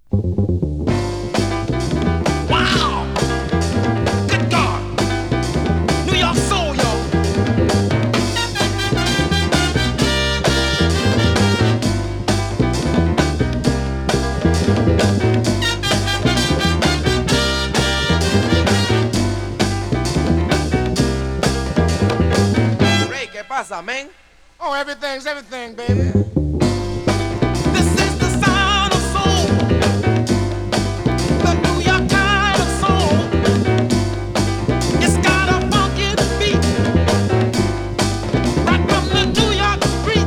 Wow! Good God! New York soul, y'all. Ray, ¿qué pasa, man? Oh, everything's everything, baby. This is the sound of soul, the New York kind of soul. It's got a funky beat, right from the New York street.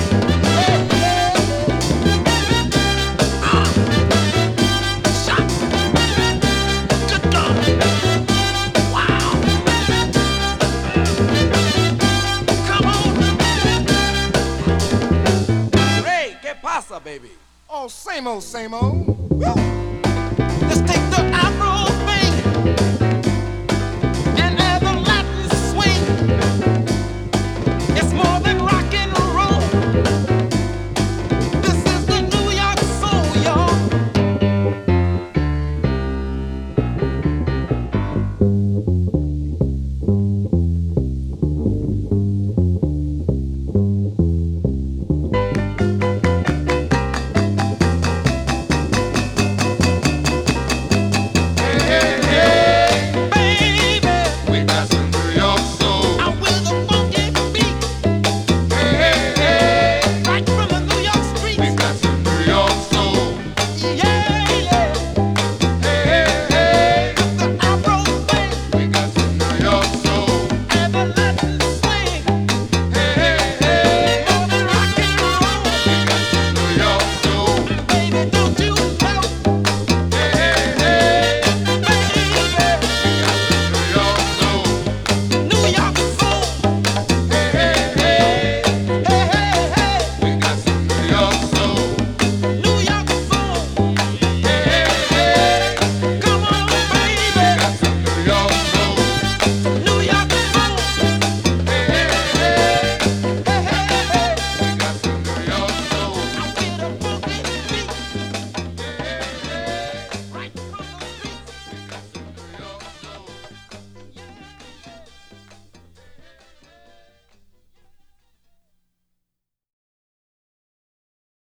Ah, shot. Good God. Wow. Come on. Ray, ¿qué pasa, baby? Oh, same old, same old. Woo. Let's take the Afro thing and add the Latin swing. It's more than rock and roll. This is the New York soul, y'all. Baby, We got some New York soul. I'm with a funky beat, right from the New York We streets. got some New York soul. Yeah.